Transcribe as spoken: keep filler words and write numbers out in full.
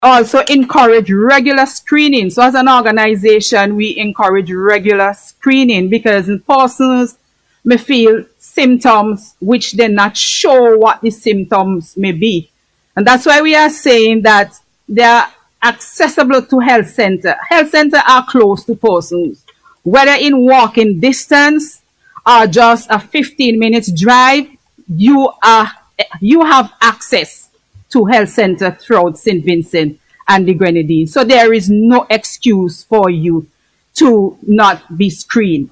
also encourage regular screening. So as an organization, we encourage regular screening because in persons may feel symptoms which they're not sure what the symptoms may be. And that's why we are saying that they are accessible to health center. Health center are close to persons, whether in walking distance or just a fifteen minutes drive, you are you have access to health center throughout Saint Vincent and the Grenadines. So there is no excuse for you to not be screened.